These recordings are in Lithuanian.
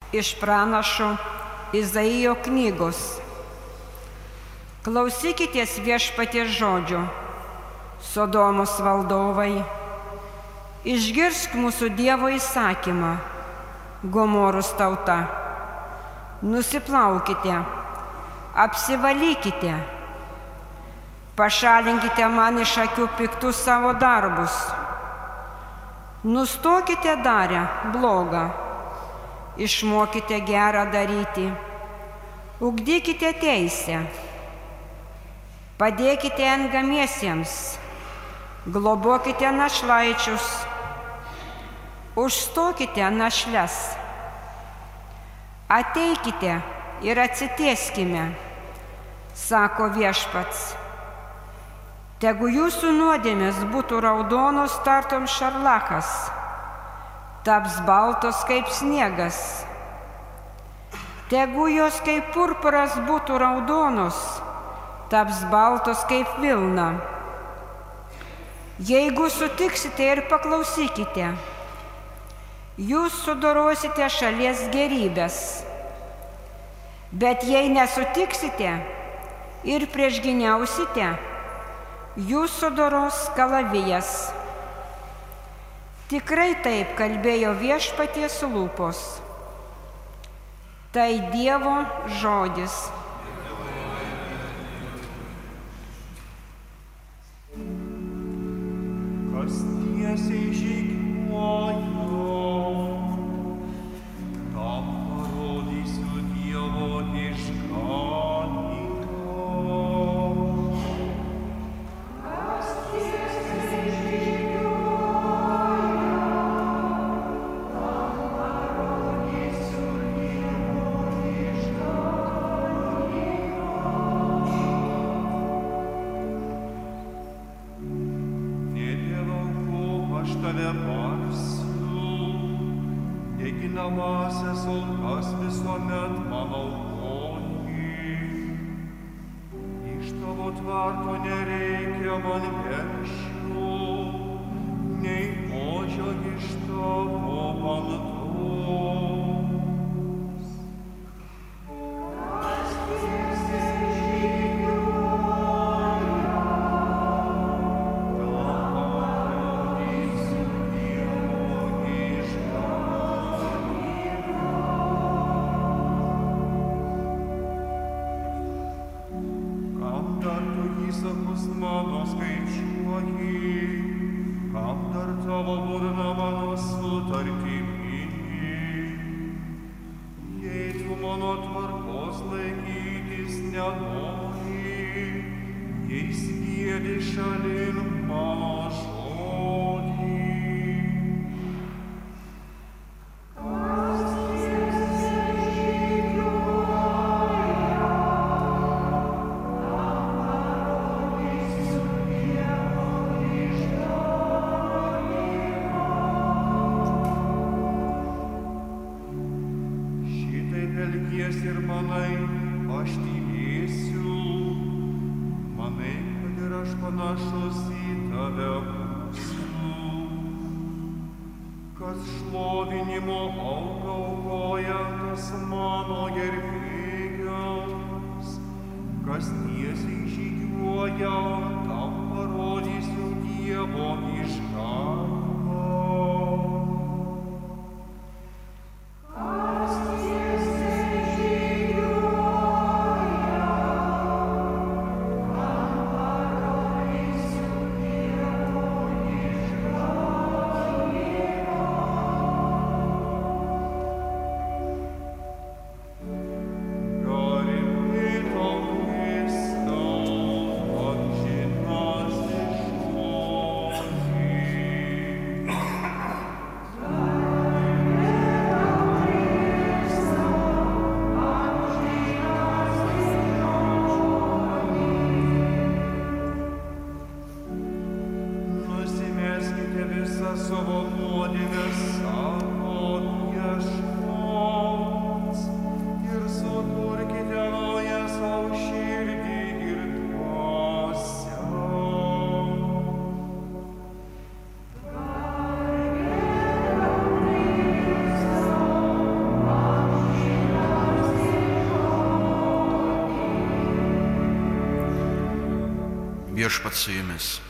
Iš pranašo Izaijo knygos. Klausykitės Viešpaties žodžio, Sodomos valdovai, išgirsk mūsų Dievo įsakymą, Gomoros tauta. Nusiplaukite, apsivalykite, pašalinkite man iš akių piktus savo darbus. Nustokite darę blogą, išmokite gerą daryti, ugdykite teisę, padėkite engamiesiems, globokite našlaičius, užstokite našles, ateikite ir atsitieskime, sako Viešpats. Tegu jūsų nuodėmės būtų raudonos tartum šarlachas, taps baltos kaip sniegas. Tegu jos kaip purpuras būtų raudonos, taps baltos kaip vilna. Jeigu sutiksite ir paklausykite, jūs sudorosite šalies gerybės. Bet jei nesutiksite ir priešgyniausite, jūs sudoros kalavijas. Tikrai taip kalbėjo Viešpaties lūpos. Tai Dievo žodis. Kas tiesiai žygiuoja, tam parodysiu Dievo išganymą. Tave barsiu, dėkinamąsias aukas visuomet man aukoji. Iš tavo tvarto nereikia man veršių, nei ožio iš tavo bandos. Įsakus mano skaičiuoji, kam dar tavo burna mano sutartimi. Jei tu mano tvarkos laikytis nenori, jei spiedi šalin mano žodį. Ir manai, aš tylėsiu, manai, kad ir aš panašus į tave būsiu. Kas šlovinimo auką aukoja, tas mano gerbėjas, kas tiesiai žygiuoja, tam parodysiu Dievo išganymą. Amžinai Viešpats su jumis.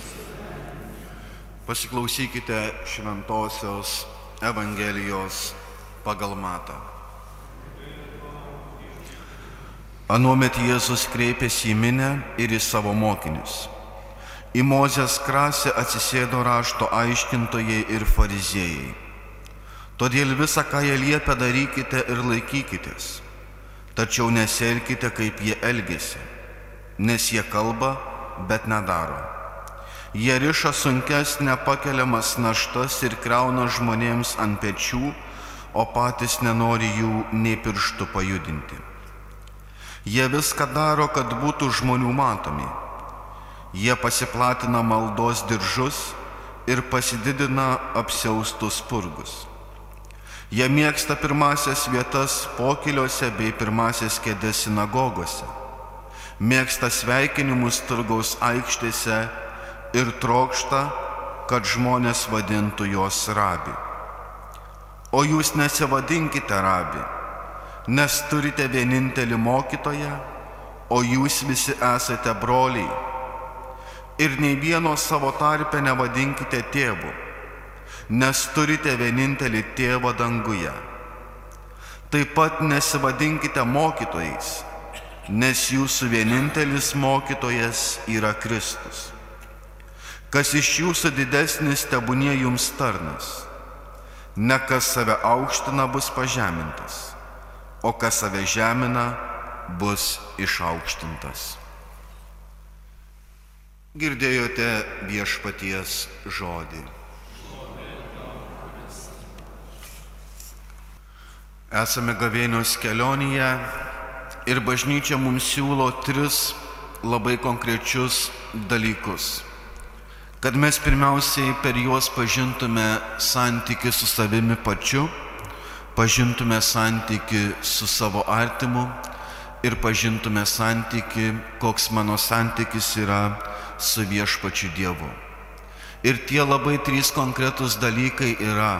Pasiklausykite šventosios Evangelijos pagal Matą. Anuomet Jėzus kreipėsi į minią ir į savo mokinius. Į Mozės krasę atsisėdo rašto aiškintojai ir fariziejai. Todėl visą, ką jie liepia, darykite ir laikykitės. Tačiau nesielkite, kaip jie elgiasi, nes jie kalba, bet nedaro. Jie riša sunkes nepakeliamas naštas ir krauna žmonėms ant pečių, o patys nenori jų nei pirštų pajudinti. Jie viską daro, kad būtų žmonių matomi. Jie pasiplatina maldos diržus ir pasididina apsiaustus spurgus. Jie mėgsta pirmasias vietas pokyliuose bei pirmasias kėdes sinagogose. Mėgsta sveikinimus turgaus aikštėse ir trokšta, kad žmonės vadintų juos rabi. O jūs nesivadinkite rabi, nes turite vienintelį mokytoją, o jūs visi esate broliai. Ir nei vieno savo tarpe nevadinkite tėvu, nes turite vienintelį tėvą danguje. Taip pat nesivadinkite mokytojais, nes jūsų vienintelis mokytojas yra Kristus. Kas iš jūsų didesnis, tebūnie jums tarnas. Ne kas save aukština, bus pažemintas, o kas save žemina, bus išaukštintas. Girdėjote Viešpaties žodį. Esame gavėnios kelionėje ir bažnyčia mums siūlo 3 labai konkrečius dalykus. Kad mes pirmiausiai per juos pažintume santykį su savimi pačiu, pažintume santykį su savo artimu ir pažintume santykį, koks mano santykis yra su Viešpačiu Dievu. Ir tie labai 3 konkretūs dalykai yra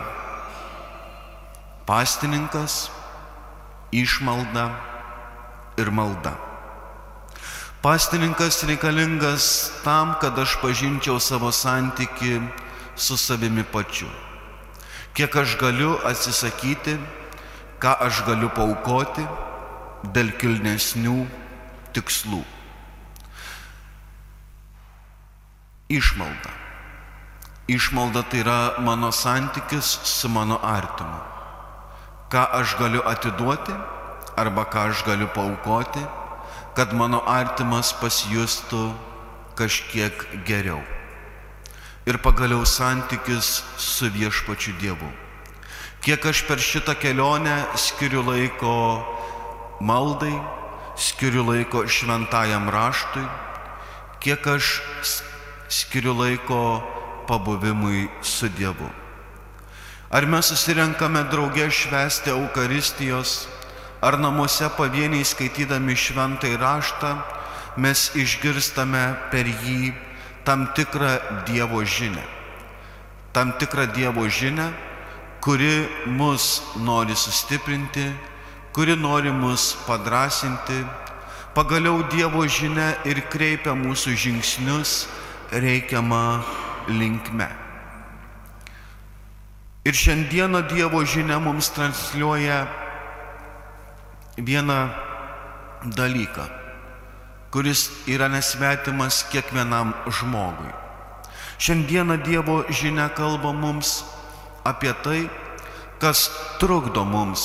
pastininkas, išmalda ir malda. Pastininkas reikalingas tam, kad aš pažinčiau savo santykį su savimi pačiu. Kiek aš galiu atsisakyti, ką aš galiu paaukoti dėl kilnesnių tikslų. Išmalda. Išmalda tai yra mano santykis su mano artimu. Ką aš galiu atiduoti arba ką aš galiu paaukoti, kad mano artimas pasijustų kažkiek geriau. Ir pagaliau santykis su Viešpačiu Dievu. Kiek aš per šitą kelionę skiriu laiko maldai, skiriu laiko šventajam raštui, kiek aš skiriu laiko pabuvimui su Dievu. Ar mes susirenkame drauge švęsti Eucharistijos, ar namuose pavieniai skaitydami šventąjį raštą, mes išgirstame per jį tam tikrą Dievo žinią. Tam tikrą Dievo žinią, kuri mus nori sustiprinti, kuri nori mus padrąsinti. Pagaliau Dievo žinia ir kreipia mūsų žingsnius reikiamą linkme. Ir šiandieną Dievo žinia mums transliuoja vieną dalyką, kuris yra nesvetimas kiekvienam žmogui. Šiandieną Dievo žinia kalba mums apie tai, kas trukdo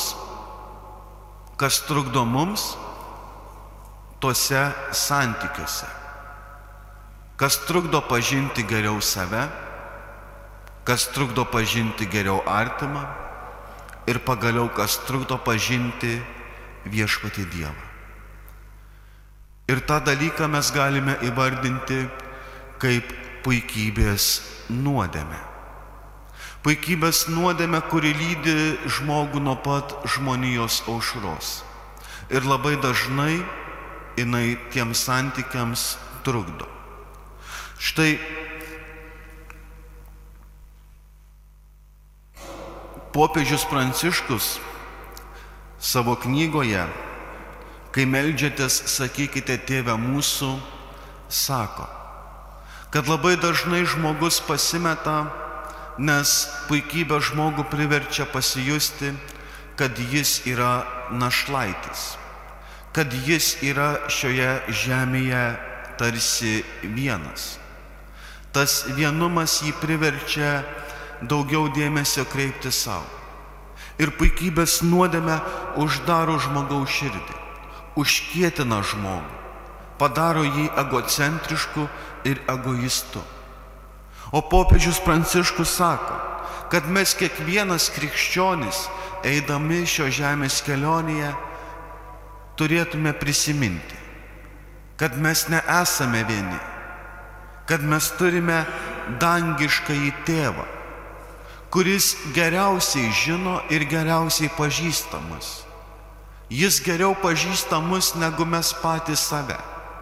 mums tose santykiuose, kas trukdo pažinti geriau save, kas trukdo pažinti geriau artimą ir pagaliau kas trukdo pažinti Viešpatį Dievą. Ir tą dalyką mes galime įvardinti kaip puikybės nuodėmę. Puikybės nuodėmę, kuri lydi žmogų nuo pat žmonijos aušros. Ir labai dažnai jinai tiems santykiams trukdo. Štai popiežius Pranciškus savo knygoje, kai meldžiatės, sakykite Tėve mūsų, sako: kad labai dažnai žmogus pasimeta, nes puikybė žmogų priverčia pasijusti, kad jis yra našlaitis, kad jis yra šioje žemėje tarsi vienas. Tas vienumas jį priverčia daugiau dėmesio kreipti savo. Ir puikybės nuodėmė uždaro žmogaus širdį, užkietina žmogų, padaro jį egocentrišku ir egoistu. O popiežius Pranciškus sako, kad mes kiekvienas krikščionis, eidami šio žemės kelionėje, turėtume prisiminti, kad mes nesame vieni, kad mes turime dangiškąjį tėvą, kuris geriausiai žino ir geriausiai pažįstamas. Jis geriau pažįsta mus negu mes patys save.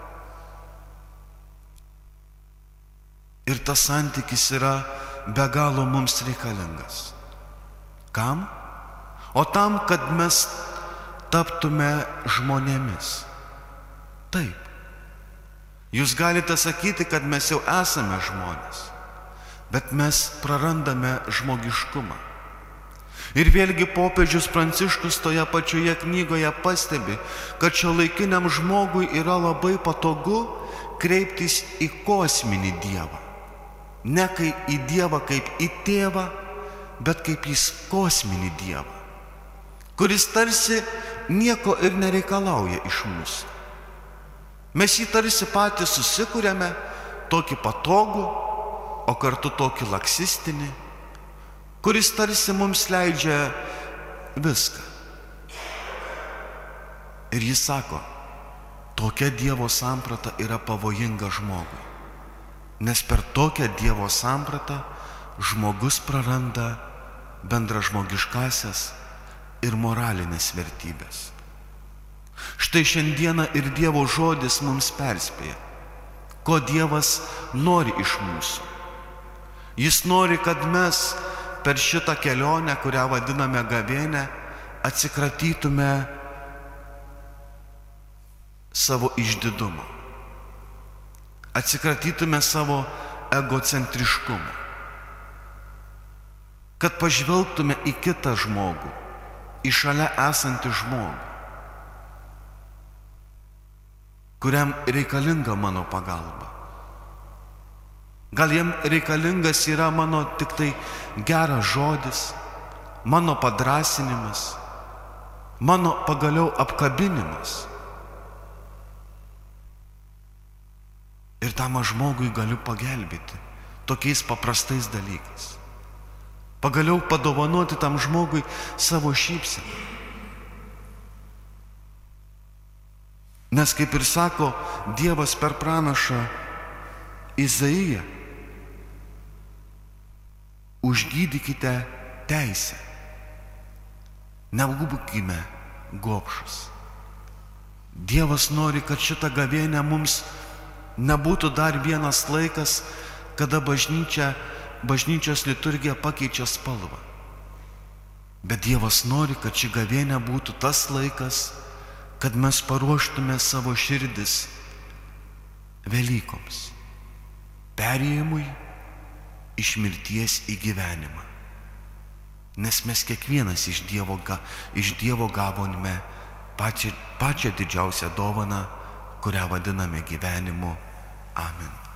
Ir tas santykis yra be galo mums reikalingas. Kam? O tam, kad mes taptume žmonėmis. Taip. Jūs galite sakyti, kad mes jau esame žmonės, bet mes prarandame žmogiškumą. Ir vėlgi popiežius Pranciškus toje pačioje knygoje pastebi, kad šiuolaikiniam žmogui yra labai patogu kreiptis į kosminį Dievą. Ne kaip į Dievą kaip į tėvą, bet kaip į kosminį Dievą, kuris tarsi nieko ir nereikalauja iš mūsų. Mes jį tarsi patys susikūrėme, tokį patogų, o kartu tokį laksistinį, kuris tarsi mums leidžia viską. Ir jis sako, tokia Dievo samprata yra pavojinga žmogui, nes per tokią Dievo sampratą žmogus praranda bendražmogiškasias ir moralinės vertybės. Štai šiandieną ir Dievo žodis mums perspėja, ko Dievas nori iš mūsų. Jis nori, kad mes per šitą kelionę, kurią vadiname gavėnia, atsikratytume savo išdidumo, atsikratytume savo egocentriškumo, kad pažvelgtume į kitą žmogų, į šalia esantį žmogų, kuriam reikalinga mano pagalba. Gal jam reikalingas yra mano tik tai geras žodis, mano padrąsinimas, mano pagaliau apkabinimas. Ir tam žmogui galiu pagelbėti tokiais paprastais dalykais. Pagaliau padovanoti tam žmogui savo šypseną. Nes kaip ir sako Dievas per pranašą Izaiją, užgydykite teisę, nebūkime gobšus. Dievas nori, kad šita gavėnia mums nebūtų dar vienas laikas, kada bažnyčios liturgija pakeičia spalvą. Bet Dievas nori, kad ši gavėnia būtų tas laikas, kad mes paruoštume savo širdis Velykoms, perėjimui iš mirties į gyvenimą. Nes mes kiekvienas iš Dievo gavome pačią didžiausią dovaną, kurią vadiname gyvenimu. Amen.